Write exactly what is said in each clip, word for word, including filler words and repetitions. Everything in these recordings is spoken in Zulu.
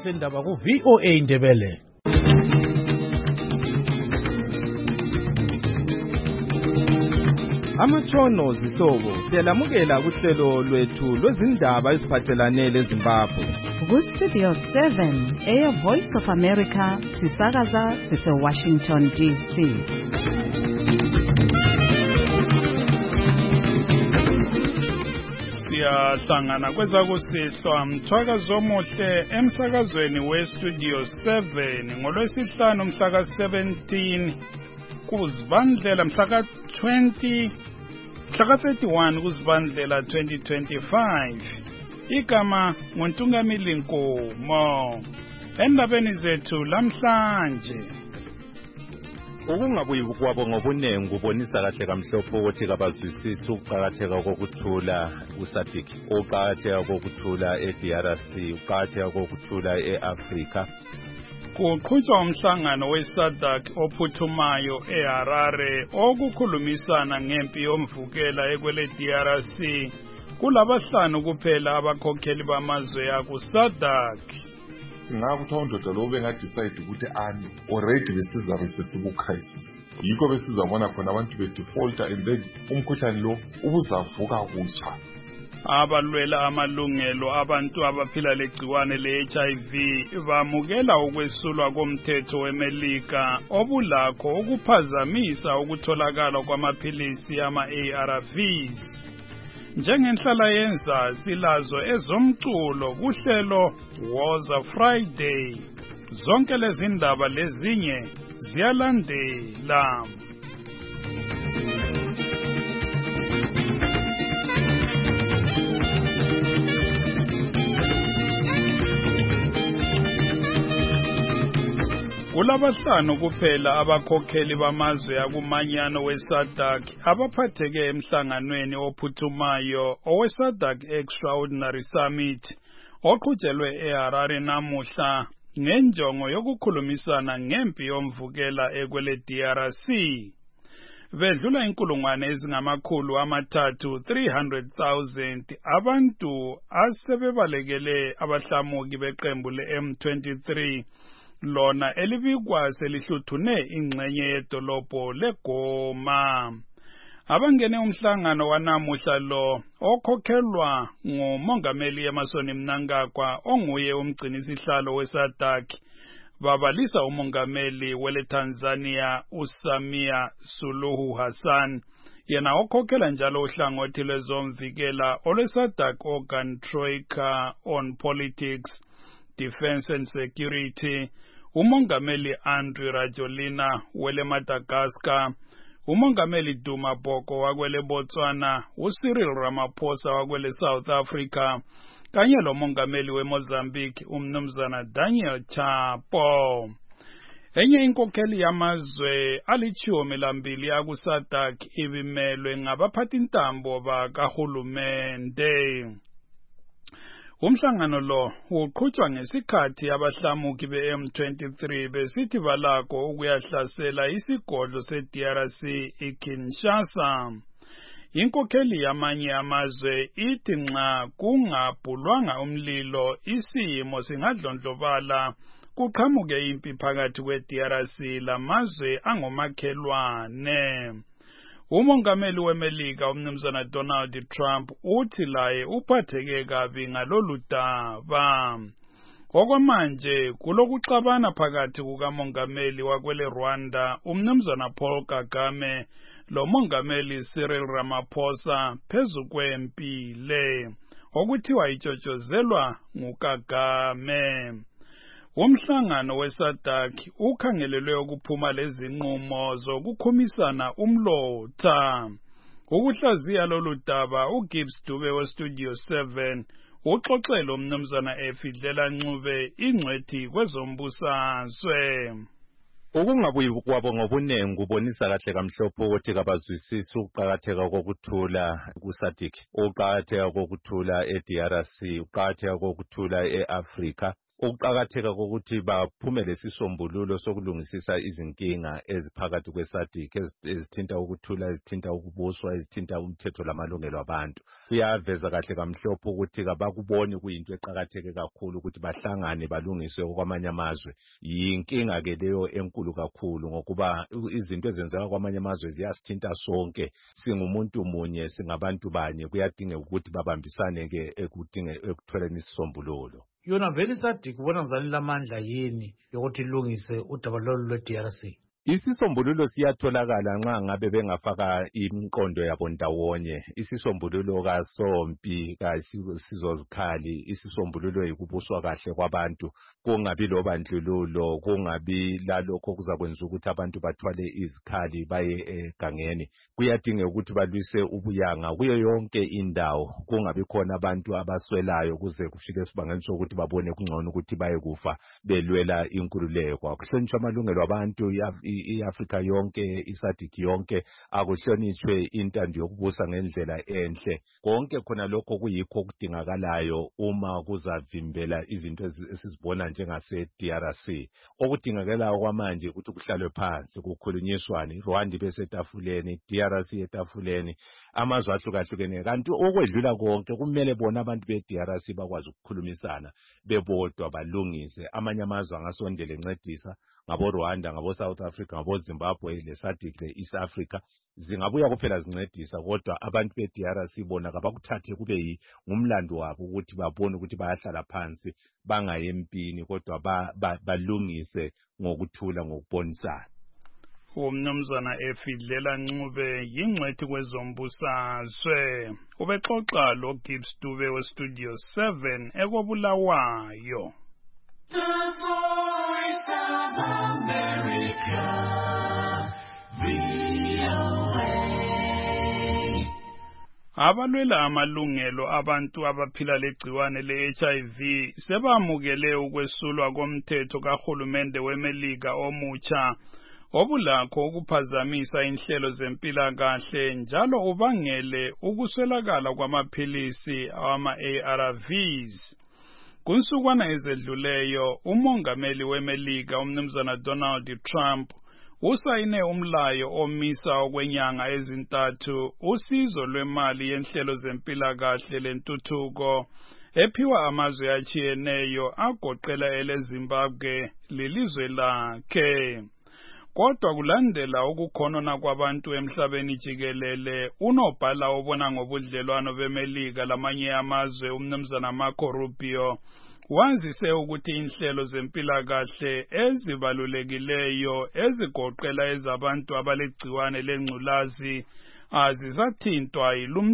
sendaba ku V O A Indebele. Amatshono zihlobo siyalamukela kuhlelo lwethu lwezindaba eziphathelane leZimbabwe. Ku Studio seven, Air Voice of America, sisakaza sise Washington D C. Siyahlangana kwezakusihlwa mthwakazo omuhle emsakazweni we-Studio seven ngolwesihlanu mhlaka seventeen kuzibandlela mhlaka twenty mhlaka thirty-one kuzibandlela twenty twenty-five. Igama nguNtungamili Nkomo. Endabeni zethu lamhlanje, ukungabuyi kwabo ngobunengi kubonisa kahle kamhlophe ukuthi kabazwisisi ukuqakatheka kokuthula uSADC, ukuqakatheka kokuthula e-D R C, ukuqakatheka kokuthula e-Afrika. Kuqhutshwa umhlangano we-SADC ophuthumayo eHarare okukhulumisana ngempi yomvukela ekwele-D R C. Kulabahlanu kuphela abakhokheli bamazwe aku-SADC. Singakuthi undoda lo bengadecide ukuthi ani already besizabe sesiku-crisis, yikho besizabona khona abantu bedefaulta and then umkhuhlane lo ubuzavuka kutsha. Abalwela amalungelo abantu abaphila legciwane le-H I V bamukela ukwesulwa komthetho weMelika obulakho ukuphazamisa ukutholakala kwamaphilisi ama-A R Vs. Njengenhlala yenza silazo ezomculo kuhlelo Woza Friday. Zonke lezi ndaba lezinye ziyalandela. Kulabahlanu kuphela abakhokheli bamazwe akumanyano we-SADC abaphatheke emhlanganweni ophuthumayo owe-SADC Extraordinary Summit oqhutshelwe eHarare namuhla ngenjongo yokukhulumisana ngempi yomvukela ekwele-D R C. Bedlula inkulungwane ezingamakhulu amathathu three hundred thousand abantu asebebalekele abahlamuki beqembu le-M twenty-three lona elibikwa selihluthune ingxenye yedolobho leGoma. Abangene umhlangano wanamuhla lo okhokhelwa ngumongameli Emmerson Mnangagwa onguye umgcinisihlalo we-SADC babalisa umongameli wele Tanzania uSamia Suluhu Hassan, yena okhokhela njalo uhlangothi lwezomvikela olwe-SADC Organ Troika on Politics, Defense and Security, umongameli Andry Rajoelina wele Madagascar, umongameli Duma Boko wakwele Botswana, uCyril Ramaphosa wakwele South Africa, kanye lo mongameli weMozambique umnumzana Daniel Chapo. Enye inkokheli yamazwe alitshumi lambili aku-SADC ibimelwe ngabaphathintambo bakahulumende. Umhlangano lo uqhutshwa ngesikhathi abahlamuki be-M twenty-three besithi balakho ukuyahlasela isigodlo se-D R C iKinshasa. Inkokheli yamanye amazwe ithi nxa kungabhulwanga umlilo isimo singadlondlobala kuqhamuke impi phakathi kwe-D R C lamazwe angomakhelwane. Umongameli weMelika umnumzana Donald Trump uthi laye uphatheke kabi ngalolu daba. Okwamanje kulokuxabana phakathi kukamongameli wakwele Rwanda umnumzana Paul Kagame lo mongameli Cyril Ramaphosa phezu kwempi le okuthiwa itshotshozelwa nguKagame. Umhlangano we-SADC ukhangelelwe ukuphuma lezinqumo zokukhumisana umlotha. Ukuhlaziya lolu daba uGibbs Dube we-Studio seven uxoxela umnumzana Efidlela Ncube ingcwethi kwezombusazwe. Ukungabuyi kwabo ngobunengi kubonisa kahle kamhlophe ukuthi kabazwisisi ukuqakatheka kokuthula kuSADC, ukuqakatheka kokuthula e-D R C, ukuqakatheka kokuthula e-Afrika. ukuqakatheka kokuthi baphume lesisombululo sokulungisisa izinkinga eziphakathi kwe-SADC ezithinta ukuthula, ezithinta ukubuswa, ezithinta umthetho lamalungelo abantu. Kuyaveza kahle kamhlophe ukuthi kabakuboni kuyinto eqakatheke kakhulu ukuthi bahlangane balungiswe kwamanye amazwe. Yinkinga ke leyo enkulu kakhulu ngokuba izinto ezenzeka kwamanye amazwe ziyasithinta sonke. Singumuntu munye, singabantu banye, kuyadingeka ukuthi babambisane ke ekudinge ekutholeni isisombululo. Yona vele i-SADC kubona ngizani lamandla yini yokuthi ilungise udaba lolu lwe-D R C? Isisombululo siyatholakala nxa ngabe bengafaka imqondo yabo ndawonye. Isisombululo kasompi kasizozikhali, isisombululo yikubuswa kahle kwabantu, kungabi lobandlululo, kungabi lalokho kuzakwenza ukuthi abantu bathwale izikhali baye egangeni. Kuyadingeka ukuthi balwise ubuyanga kuyo yonke indawo, kungabi khona abantu abaswelayo kuze kufike esibangeni sokuthi babone kungcono ukuthi baye kufa belwela inkululeko. Akuhlonitshwe amalungelo abantu i-Afrika yonke, i-SADC yonke, akuhlonitshwe intando yokubusa ngendlela enhle. Konke khona lokho kuyikho okudingakalayo uma kuzavimbela izinto esizibona njengase-D R C. Okudingakalayo kwamanje ukuthi kuhlalwe phansi kukhulunyiswane, iRwanda ibe setafuleni, D R C etafuleni, amazwe ahlukahlukene. Kanti okwedlula konke kumele bona abantu be-D R C bakwazi ukukhulumisana bebodwa balungise. Amanye amazwe angasondela encedisa, ngabo Rwanda, ngabo South Africa, ngabo Zimbabwe, le-SADC, le-East Africa, zingabuya kuphela zincedisa, kodwa abantu be-D R C bona kabakuthathe kube ngumlando wabo ukuthi babone ukuthi bayahlala phansi bangaye empini, kodwa balungise ngokuthula ngokubonisana. Umnumzana Efidlela Ncube yingcwethi kwezombusazwe. Ubexoxa lo Gibbs Dube we-Studio seven ekobulawayo. The Voice of America, V O A. Abalwela amalungelo abantu abaphila legciwane le-H I V sebamukele ukwesulwa komthetho kahulumende weMelika omutsha obulakho ukuphazamisa inhlelo zempilakahle njalo ubangele ukuswelakala kwamaphilisi ama-A R Vs. Kunsukwana ezedluleyo, umongameli weMelika umnumzana Donald Trump usayine umlayo omisa okwenyanga ezintathu usizo lwemali yenhlelo zempilakahle lentuthuko ephiwa amazwe achiyeneyo agoqela eleZimbabwe lilizwe lakhe. Kodwa kulandela ukukhonona kwabantu emhlabeni jikelele, unobhala obona ngobudlelwano beMelika lamanye amazwe umnumzana Marco Rubio wazise ukuthi inhlelo zempilakahle ezibalulekileyo ezigoqela ezabantu abalegciwane lengculazi azisathintwa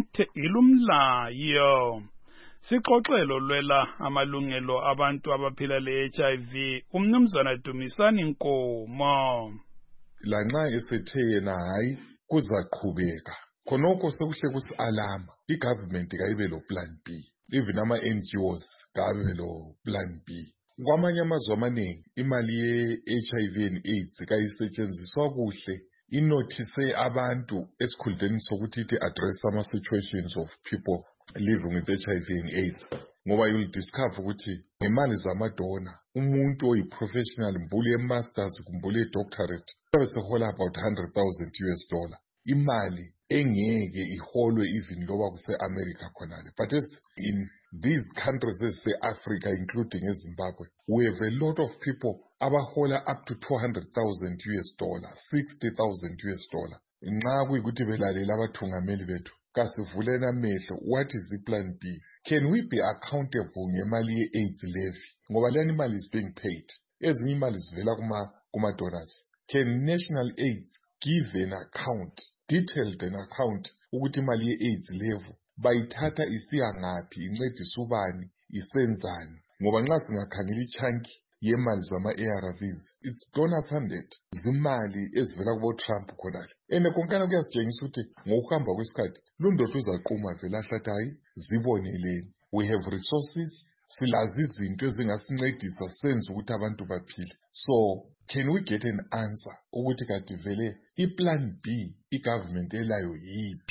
ilumlayo. Sixoxelo lwela amalungelo abantu abaphila le-H I V umnumzana Dumisani Nkomo. Lanxa esethe yena hayi kuzaqhubeka khonokho sekuhle kusi-alama i-government kayibe lo plan B, even ama-N G Os kabe lo plan B. Kwamanye amazwe amaningi imali ye-H I V and AIDS kayisetshenziswa kuhle inothise abantu esikhundleni sokuthi ithi address ama-situations of people living with H I V and AIDS. Ngoba you'll discover ukuthi ngemali zamadona umuntu oyi-professional mbuli ye-masters kumbuli ye-doctorate kube sehola about one hundred thousand U S dollar. Imali engeke iholwe even loba kuse-America khonale. But as in these countries ezise-Africa including eZimbabwe, we have a lot of people abahola up to two hundred thousand U S dollar, sixty thousand U S dollar. Nxa kuyikuthi belalela abathungameli bethu kasivuleni amehlo, what is the plan B? Can we be accountable ngemali ye-AIDS levy? Ngoba lena imali is being paid. Ezinye imali zivela kuma kuma donors. Can National AIDS give an account, detailed an account, ukuthi imali ye-AIDS levy bayithatha isiya ngaphi, incedisa ubani, isenzani? Ngoba nxa singakhangela i-chunky yemali zama-A R Vs, it's donor funded. Zimali ezivela kubo Trump khonale. Ene konkana kuyasitshengisa ukuthi ngokuhamba kwesikhathi lundoda uzaquma vele ahlathi hayi ziboneleni. We have resources, silazi izinto ezingasincedisa senze ukuthi abantu baphile. So can we get an answer ukuthi kade vele i-plan B i-government elayo yiphi?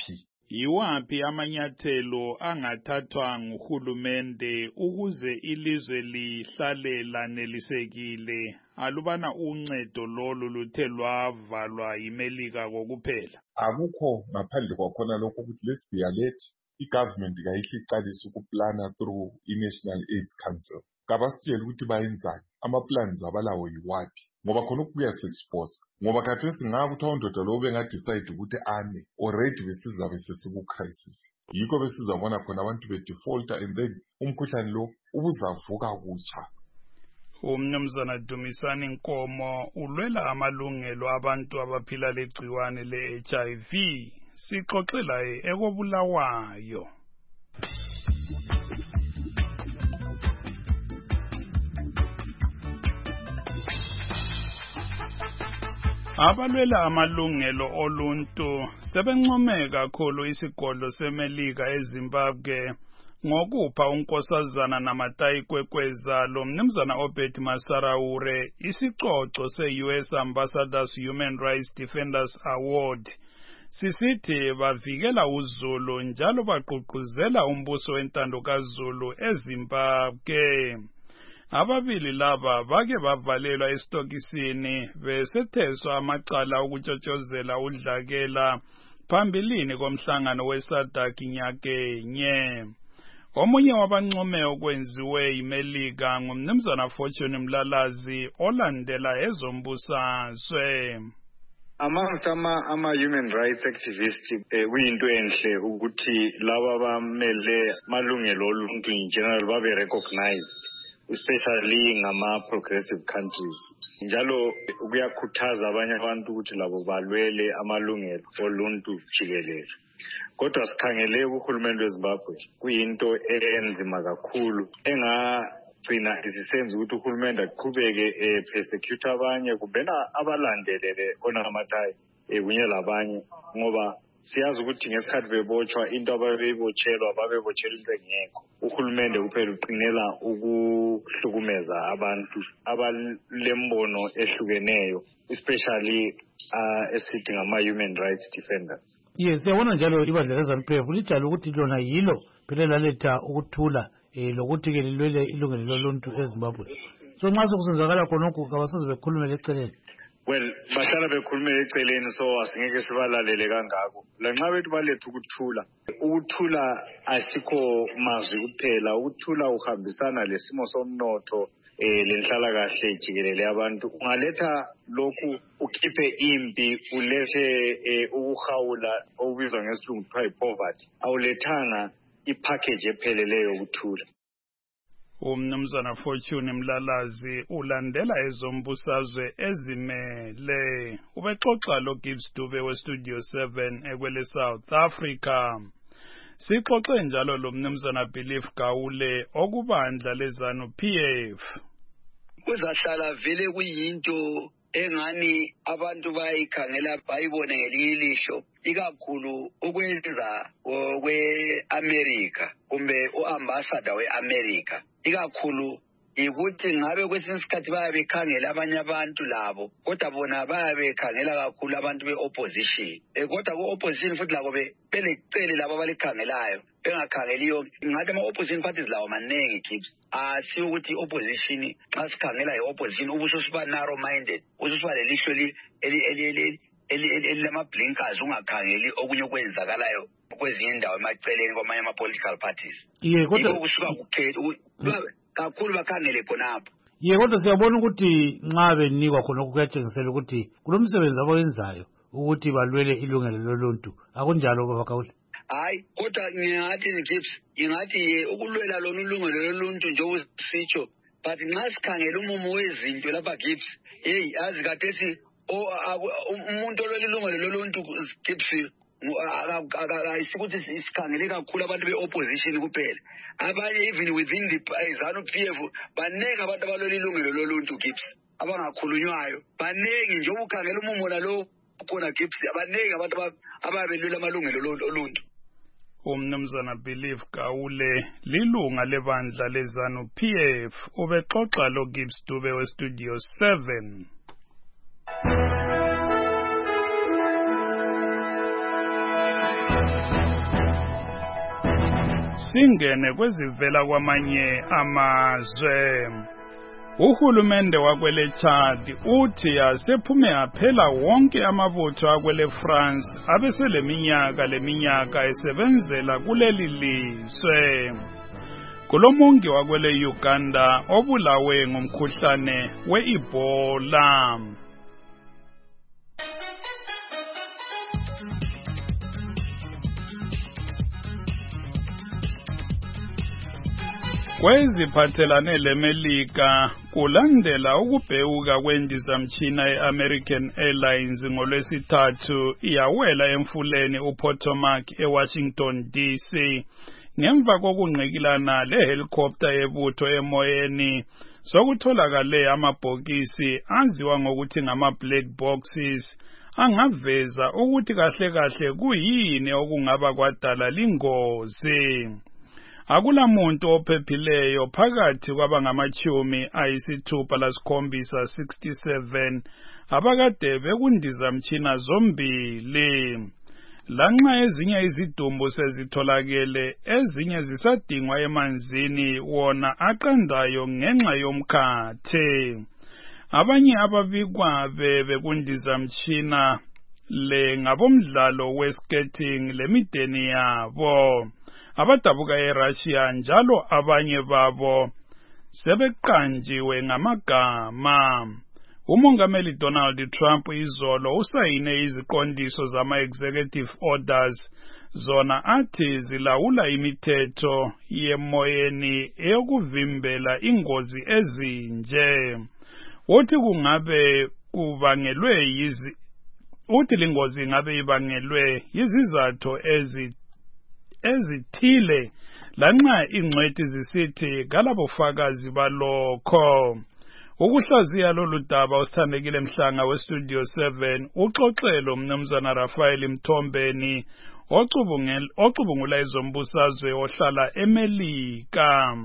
Yiwaphi amanyathelo angathathwa nguhulumende ukuze ilizwe lihlale lanelisekile alubana uncedo lolu luthe lwavalwa yimelika kokuphela? Akukho ngaphandle kwakhona lokho ukuthi let's be alert, i-government kayihle iqalise ukuplana through i-National AIDS Council. Kabasitshela ukuthi bayenzani, ama-plans abalawo yiwaphi, ngoba khona kuyasexpose. Ngoba khathesi ngakuthi awundoda lo bengadecide ukuthi ame already besizabe sesiku-crisis. Yikho besizabona khona abantu be-defaulter and then umkhuhlane lo ubuzavuka kutsha. Umnumzana Dumisani Nkomo ulwela amalungelo abantu abaphila legciwane le-H I V. Sixoxela ekobulawayo. Abalwela amalungelo oluntu sebencome kakhulu isigodlo semelika eZimbabwe ngokupha unkosazana Namatai Kwekweza lo mnumzana Obed Masaraure isicoco se-U S Ambassadors Human Rights Defenders Award. Sisithi bavikela uZulu njalo bagqugquzela umbuso wentando kaZulu eZimbabwe. Ababili laba bake bavalelwa esitokisini besetheswa amacala okutshotshozela udlakela phambilini komhlangano weSADC nyakenye. Omunye wabancome okwenziwe imelika ngumnumzana Fortune Mlalazi olandela ezombusazwe. Amongst ama, ama human rights activists eh, kuyinto enhle ukuthi laba bamele malungelo oluntu in general babe recognized, especially ngama progressive countries. Njalo kuyakhuthaza abanye abantu ukuthi labo balwele amalungelo oluntu jikelele. Kodwa sikhangele kuhulumende weZimbabwe kuyinto enzima kakhulu engagcina isisenza ukuthi uhulumende aqhubeke eh, persecute abanye kubena abalandelele oNamatai eh, kunye labanye ngoba siyazi ukuthi ngesikhathi bebotshwa into ababeyibotshelwa babebotshelwa into engekho. Uhulumende kuphela uqinela ukuhlukumeza abantu abalembono ehlukeneyo, especially uh, esithi ngama human rights defenders. Yes, siyabona njalo ibandla leZANU-P F lijalo ukuthi lona yilo phela laletha ukuthula eh lokuthi ke lilwele ilungelo loluntu eZimbabwe. So nxa sokusenzakala khonokho kabasoze bekhulume leceleni. Well, bahlala bekhulumela eceleni so asingeke sibalalele kangako. Lanxa bethu baletha ukuthula. Ukuthula asikho mazwi kuphela, ukuthula uhambisana lesimo somnotho eh lenhlala kahle jikelele abantu. Ungaletha lokhu ukhiphe impi, ulethe eh, ukuhawula okubizwa ngesilungu kuthiwa poverty. Awulethanga ipackage epheleleyo ukuthula. Umnumzana Fortune Mlalazi ulandela ezombusazwe ezimele. Ubexoxa lo Gibbs Dube we Studio seven ekwele South Africa. Sixoxe njalo lo mnumzana Belief Gawule okubandla leZANU-P F. Kuzahlala vele kuyinto engani abantu bayikhangela bayibone ngelihlo ikakhulu ukwenza kwe-America kumbe uambassador we-America ikakhulu ikuthi ngabe kwesinye isikhathi bayabe bekhangela abanye abantu labo kodwa bona bayabe bekhangela kakhulu abantu be-opposition e kodwa ku-opposition futhi labo belecele labo abalikhangelayo bengakhangeliyo ngathi ama-opposition parties lawo manengi Gibbs asiyo ukuthi i-opposition xa sikhangela i-opposition ubususiba narrow minded ususiba lelihlo elilama-blinkers ungakhangeli okunye okwenzakalayo kwezinye indawo emaceleni kwamanye ama-political parties yiko kusuka kukhetha kakhulu bakhangele khonapho. Ye kodwa siyabona ukuthi nxa benikwa khona kuyatshengisela ukuthi kulomsebenzi abawenzayo ukuthi balwele ilungelo loluntu akunjalo baba Gawule. Hayi kodwa ngingathi Gibbs ingathi ukulwela lona ilungelo loluntu njengoba sisitsho but nxa sikhangela umumo wezinto lapha Gibbs hey azi kathesi umuntu olwela ilungelo loluntu Gibbs ayisikuthi isikhangele kakhulu abantu be-opposition kuphela abanye even within the ZANU-P F banenge abantu abalwela ilungelo loluntu Gibbs abangakhulunywayo banenge njengoba ukhangela umumo nalo khona Gibbs abanenge abantu ababelwela amalungelo oluntu. Umnumzana Belief Gawule lilunga lebandla leZANU-P F ubexoxa lo Gibbs Dube we Studio seven. singene kwezivela kwamanye amazwe. Uhulumende wakwele Chad uthi asephume aphela wonke amabutho akwele France abesele minyaka leminyaka esebenzela kuleli lizwe. Kulomongi wakwele Uganda obulawe ngumkhuhlane we-Ebola. Kweziphathelane leMelika kulandela ukubhewuka kwendizamtshina ye-American Airlines ngolwesithathu iyawela emfuleni uPotomac eWashington D C ngemva kokungqikilana lehelicopter yebutho emoyeni sokutholakale amabhokisi aziwa ngokuthi ngama-black boxes angaveza ukuthi kahle kahle kuyini okungaba kwadala lingozi. Akula muntu ophephileyo phakathi kwabangamachumi ayisithupha lasikhombisa sixty-seven abakade bekundizamtshina zombili. Lanxa ezinye izidumbu sezitholakele, ezinye zisadingwa emanzini wona aqandayo ngenxa yomkhathe. Abanye ababikwa bekundizamtshina le ngabomdlalo weskating lemideni yabo. Abadabuka eRussia njalo abanye babo sebeqanjiwe ngamagama. Umongameli Donald Trump izolo usayine iziqondiso zama-executive orders zona athi zilawula imithetho yemoyeni eyokuvimbela ingozi ezinje. Uthi kungabe kubangelwe yizi uthi lingozi ingabe ibangelwe yizizathu ezi ezithile lanxa ingcwethi zisithi kalabofakazi balokho. Ukuhlaziya lolu daba usithandekile Mhlanga westudio seven uxoxelo mnumzana Rafael Mthombeni ocubungula izombusazwe ohlala eMelika.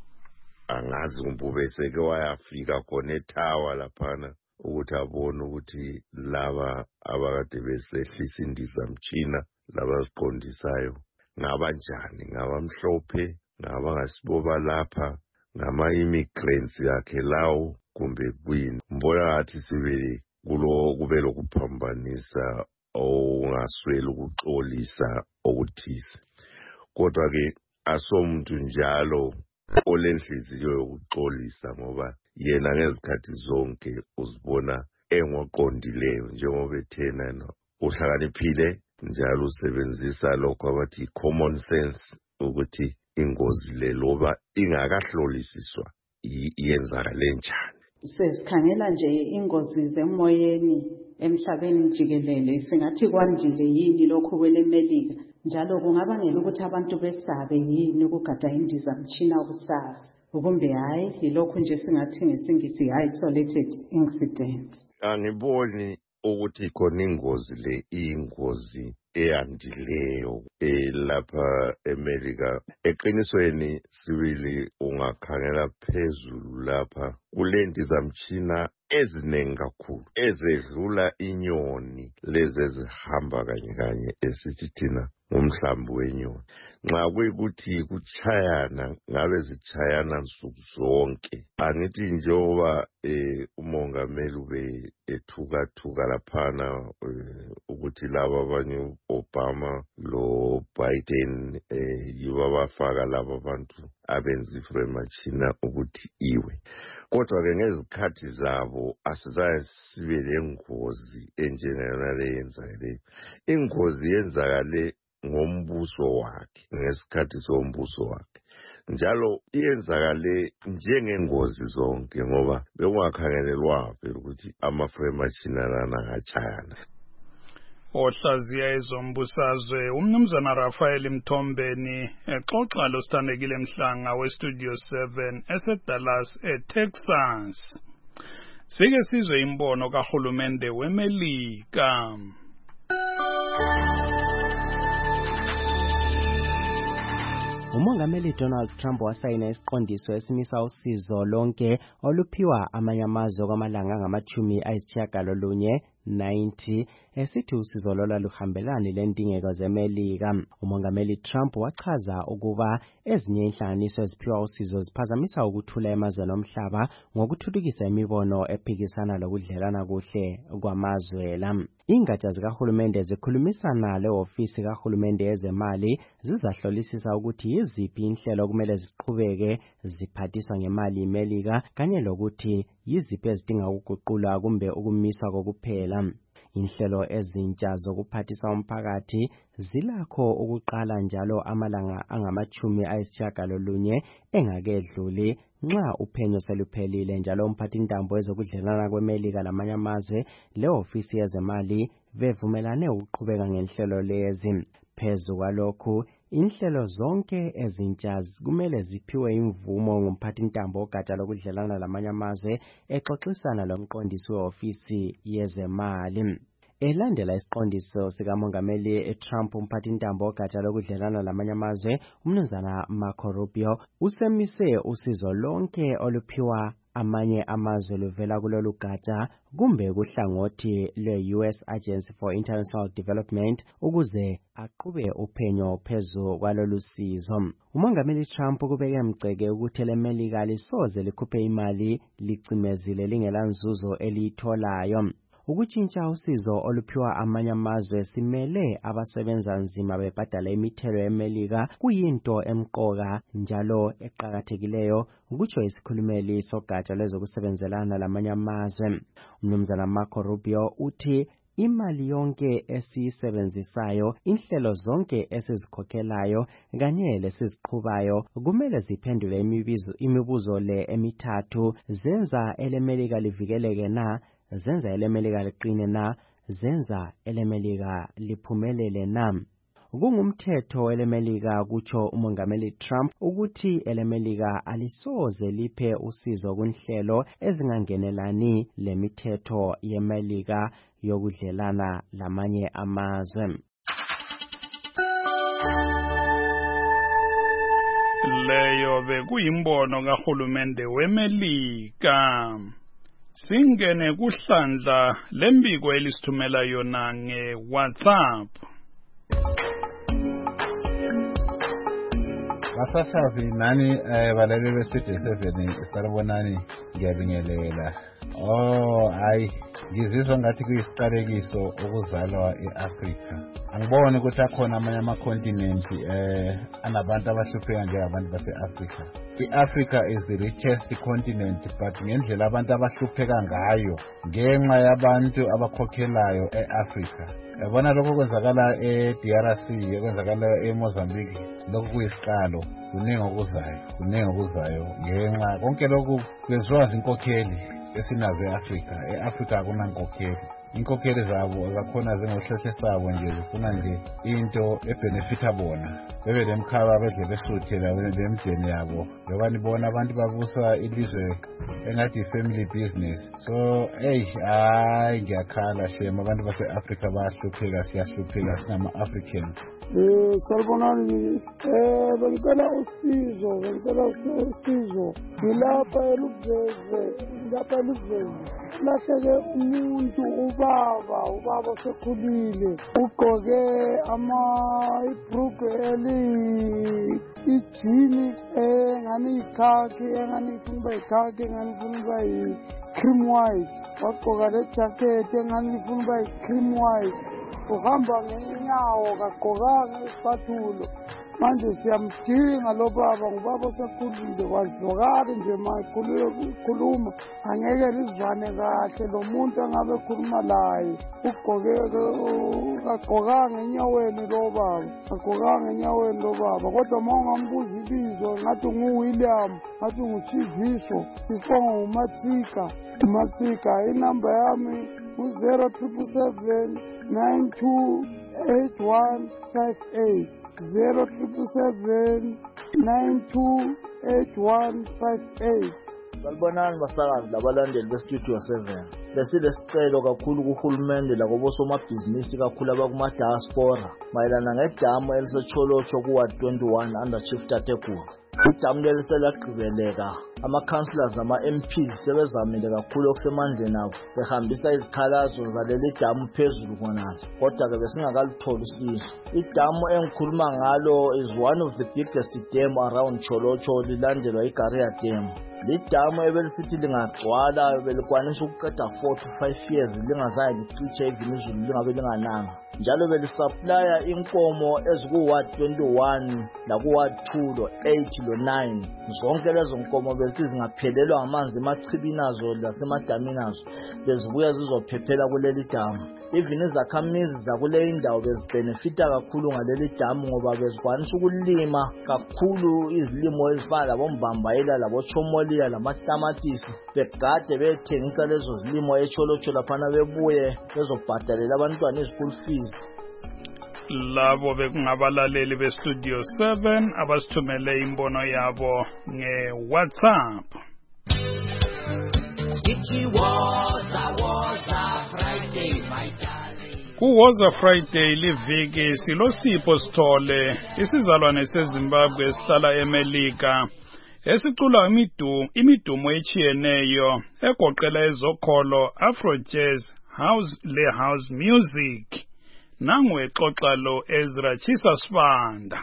Angazi umbube seke wayafika khona eTower laphana ukuthi abone ukuthi laba abakade besehlisa indizamtshina laba siqondisayo ngabanjani, ngabamhlophe, ngabangasiboba lapha, ngama-immigrants yakhe lawo kumbe kwini. Mbona ngathi sibe kulo kube lokuphambanisa ongasweli ukuxolisa okuthize. Kodwa-ke asomuntu njalo olenhliziyo yokuxolisa ngoba yena ngezikhathi zonke uzibona engoqondileyo njengoba ethena no uhlakaniphile njalo usebenzisa lokho abathi common sense ukuthi ingozi le loba ingakahlolisiswa iyenzakale njani. Sesikhangela nje ingozi zemoyeni emhlabeni jikelele singathi kwandile yini lokho kweleMelika njalo kungabangela ukuthi abantu besabe yini ukugada indizamtshina kusasa ukumbe hayi yilokho nje singathi ngesingisi isolated incident. Angiboni ukuthi khona ingozi le ingozi eyandileyo elapha eMelika. Eqinisweni sibili ungakhangela phezulu lapha kulendizamtshina eziningi kakhulu ezedlula inyoni lezi ezihamba kanye kanye esithi thina ngomhlambi wenyoni. Nxa kuyikuthi kuchayana ngabe zichayana nsuku zonke. Angithi njengoba eh, umongameli ube ethuka-thuka laphana eh, ukuthi laba abanye Obama lo Biden eh, yibo abafaka laba abantu abenza ifremachina ukuthi iwe. Kodwa-ke ngezikhathi zabo asizaye sibe lengozi enjengayona le yenzakaleyo. Ingozi yenzakale ngombuso wakhe ngesikhathi sombuso wakhe njalo iyenzakale njengengozi zonke ngoba bekungakhangelelwa phela ukuthi amafremachina lana angachayana. Ohlaziya ezombusazwe umnumzana Rafael Mthombeni exoxa losithandekile Mhlanga westudio seven eseDallas eTexas. Sike sizwe imbono kahulumende weMelika. Umongameli Donald Trump wasayina isiqondiso esimisa usizo lonke oluphiwa amanye amazwe kwamalanga ngamachumi ayisitshiyagalolunye ninety esithi usizo lola luhambelani lendingeko zeMelika. Umongameli Trump wachaza ukuba ezinye inhlanganiso eziphiwa usizo ziphazamisa ukuthula emazweni omhlaba ngokuthuthukisa imibono ephikisana lokudlelana kuhle kwamazwe la. Ingatsha zikahulumende zikhulumisana le-ofisi kahulumende yezemali zizahlolisisa ukuthi yiziphi inhlelo kumele ziqhubeke ziphathiswa ngemali iMelika kanye lokuthi yiziphi ezidinga ukuguqulwa kumbe ukumiswa kokuphela. Inhlelo ezintsha zokuphathisa umphakathi zilakho ukuqala njalo amalanga angamachumi ayisitshiyagalolunye engakedluli nxa uphenyo seluphelile njalo umphathintambo wezokudlelana kweMelika lamanye amazwe le-ofisi yezemali bevumelane ukuqhubeka ngenhlelo lezi. Phezu kwalokhu, inhlelo zonke ezintsha kumele ziphiwe imvumo ngumphathintambo wogatsha lokudlelana lamanye amazwe exoxisana lomqondisi we-ofisi yezemali. Elandela isiqondiso sikamongameli Trump, umphathintambo wogatsha lokudlelana lamanye amazwe umnumzana Marco Rubio usemise usizo lonke oluphiwa amanye amazwe luvela kulolu gatsha kumbe kuhlangothi le-U S Agency for International Development ukuze aqhube uphenyo phezu kwalolu sizo. Umongameli Trump kubeke mceke ukuthi leMelika lisoze likhuphe imali licimezile lingelanzuzo eliyitholayo. Ukutshintsha usizo oluphiwa amanye amazwe simele abasebenza nzima bebhadala imithelo yeMelika kuyinto emqoka njalo eqakathekileyo, kutsho isikhulumeli sogatsha lwezokusebenzelana lamanye amazwe. Umnumzana Marco Rubio uthi imali yonke esiyisebenzisayo, inhlelo zonke esizikhokhelayo kanye lesiziqhubayo kumele ziphendule imibuzo imibuzo le emithathu: zenza eleMelika livikeleke na, zenza eleMelika liqine na, zenza eleMelika liphumelele na. Kungumthetho eleMelika, kutsho umongameli Trump, ukuthi eleMelika alisoze liphe usizo kunhlelo ezingangenelani lemithetho yeMelika yokudlelana lamanye amazwe. Leyo bekuyimbono kahulumende weMelika. Singene kuhlandla lembiko elisithumela yona nge-WhatsApp. Basasazi nani balaleli bestudio seven sarabonani ngiyabingelela. Oh hayi ngizizwa ngathi kuyisiqalekiso ukuzalwa eAfrika. Angiboni ukuthi akhona amanye ama-continent eh anabantu abahlupheka njengabantu base-Afrika. I-Africa is the richest continent, but ngendlela abantu abahlupheka ngayo ngenxa yabantu abakhokhelayo e-Afrika. Yabona lokho kwenzakala e-D R C, kwenzakala e-Mozambique, lokho kuyisiqalo. Kuningi okuzayo, kuningi okuzayo ngenxa konke lokhu kwenziwa zinkokheli esinazo e-Afrika. E-Afrika akunankokheli. Inkokheli zabo zakhona zingohlehlo sabo nje, zifuna nje into ebenefita bona. Bebe lemkhaba bedle besuthe lemdeni yabo. Ngoba nibona abantu babusa ilizwe engathi family business. So hey hayi ngiyakhala shema abantu base-Afrika bayahlupheka, siyahlupheka singama-Africans. Eh salibonani eh bengicela usizo bengicela usizo ngilapha eluveze ngilapha eluveze lahleke umuntu ubaba ubaba osekhulile ugqoke ama ibhrugu eli ijini engani ikhaki engani ifuna ikhaki engani ifuna yi cream white wagqoka le jacket engani ifuna yi cream white uhamba ngenyawo kagqokanga isicathulo. Manje siyamdinga lo baba, ngubaba osekhulile, wazwakali nje mayikhuluma angeke lizwane kahle lo muntu angabe ekhuluma laye. Ugqoke kagqokanga enyaweni lo baba, kagqokanga enyaweni lo baba, kodwa uma ungambuza ibizo ngathi nguWilliam, ngathi nguChiziso, ifona uMatsika. Matsika inamba yami u-zero triple seven nine two eight one five eight, zero triple seven nine two eight one five eight. Salibonani basakazi labalandeli bestudio seven. Besilesicelo kakhulu kuhulumende lakobosomabhizinisi kakhulu abakuma-diaspora mayelana ngedamu elisecholotsho kuward twenty-one under Chief Tatekulu. idamu leli selagqibeleka ama-councillors nama-M Ps sebezamile kakhulu okusemandleni abo behambisa izikhalazo zaleli damu phezulu khonalo, kodwa-ke besingakalitholi usizo. Idamu engikhuluma ngalo is one of the biggest dam around Cholocho, lilandelwa iGaria Dam. Lidamu ebelisithi lingagcwala belikwanisa ukuqeda four to five years lingazange licitshe even izulu lingabe lingananga. Njalo belisuplya inkomo eziku-ward twenty-one laku-ward two lo eight lo nine. Zonke lezo nkomo bezithi zingaphelelwa ngamanzi emachibini azo lasemadamini azo bezibuya zizophephela kuleli damu. Even izakhamizi zakule indawo bezibhenefita kakhulu ngaleli damu ngoba bezikwanisa ukulima kakhulu izilimo ezifana labombambayela labochomolia lamatamatisi begade bethengisa lezo zilimo eCholocho laphana bebuye bezobhadalela abantwana i-school fees. Labo bekungabalaleli bestudio seven abasithumele imbono yabo nge-WhatsApp. Kuwoza Friday liviki silosipho Sithole isizalwane seZimbabwe esihlala eMelika esicula imidu imidumo echiyeneyo egoqela ezokholo, Afro jazz, house le house music. Nangu exoxa lo Ezra Chisa Sibanda.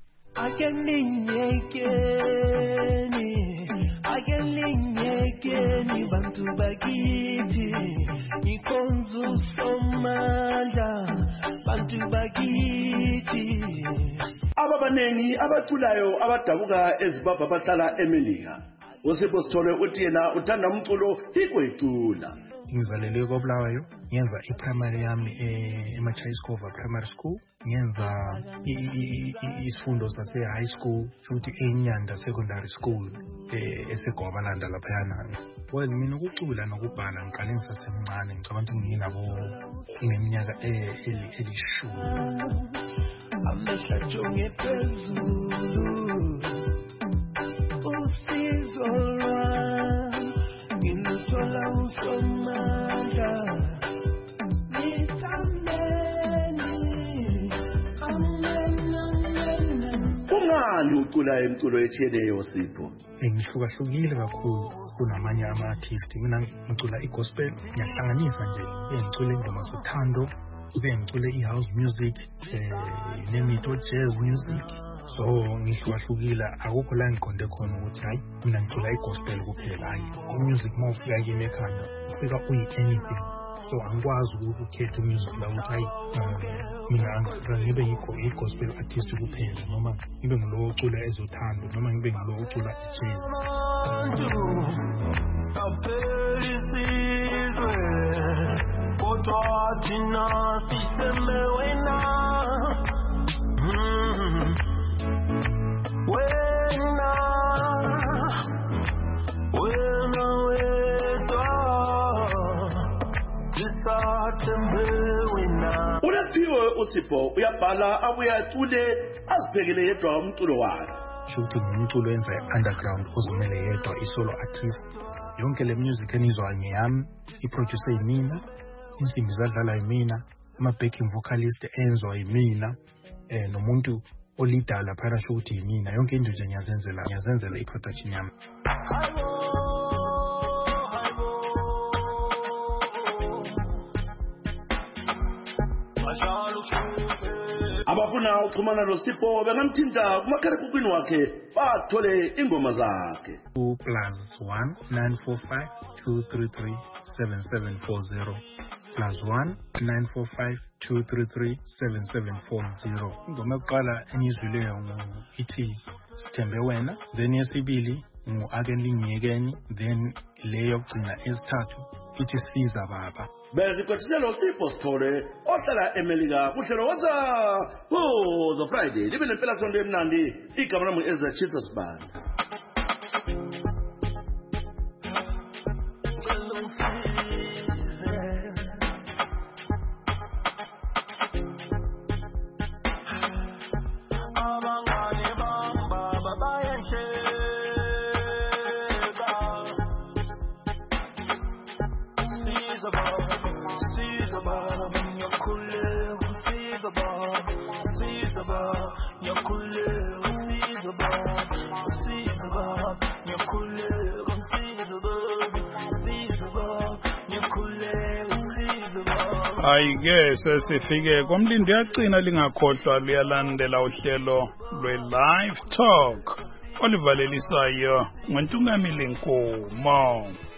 Akelinyekeni akelinyekeni bantu bakithi ikonzo somandla bantu bakithi. Ababanengi abaculayo abadabuka eZimbabwe abahlala eMelika. Usipho Sithole uthi yena uthanda umculo ikwecula. Ngizalelwe koBulawayo, ngenza i-primary yami eMachayiskova Primary School, ngenza isifundo sase high school futhi eNyanda Secondary School eseGwabalanda laphayana. Well, mina ukucula nokubhala ngiqale ngisasemncane, ngicabanga ukuthi nginabo ngeminyaka elishumi. Amehla jonge phezulu usizo lwami ngiluthola usomandla nithameni Kungani ucula imculo echiyeneyo Sipho? Ngihlukahlukile kakhulu kunamanye ama-artist. Mina ngicula i-gospel, ngiyahlanganisa nje, ngicula ingoma zothando, ube ngicule i-house music, nemito jazz music. So ngihlukahlukile, akukho la ngiqonde khona ukuthi hayi mina ngicula i-gospel kuphela. Hayi, i-music uma ufika kimi ekhanda ufika uyi-anything. So angikwazi ukukhetha umusic la ukuthi hayi mina ngibe i-gospel artist kuphela, noma ngibe ngulo ocula ezothando, noma ngibe ngulo ocula i-jazz. Unesiphiwe uSipho uyabhala abuye acule azibhekele yedwa umculo wakhe. Shuthi ngumculo wenza underground ozimele yedwa, i-solo artist. Yonke le music enizwa ngeyami, i-producer yimina, insimbi zadlala yimina, ama-backing vocalist enzwa yimina, eh nomuntu olidala laphana shuthi yimina. Yonke into nje ngiyazenzela ngiyazenzela i-production yami. Abafuna uxhumana noSipho bengamthinta kumakhalekhukhwini wakhe bathole ingoma zakhe. two plus one nine four five two three three seven seven four zero plus one nine four five two three three seven seven four zero. Ingoma yokuqala engizwileyo ithi Sithembe Wena, then yesibili ngu-Akelinyekeni, then leyo yokugcina esithathu ithi Siza Baba. Bezikwethiselo Sipho Sithole ohlala eMelika kuhlelo waza Kuwoza Friday libe nempela sonto emnandi. Igama lami Ezra Chisa Sibanda. Siza ba, yakule, siza ba, Ayike sesifike komlindi yagcina lingakhohlwa luyalandela uhlelo lwe-Live Talk olivalelisayo ngoNtungamili Nkomo.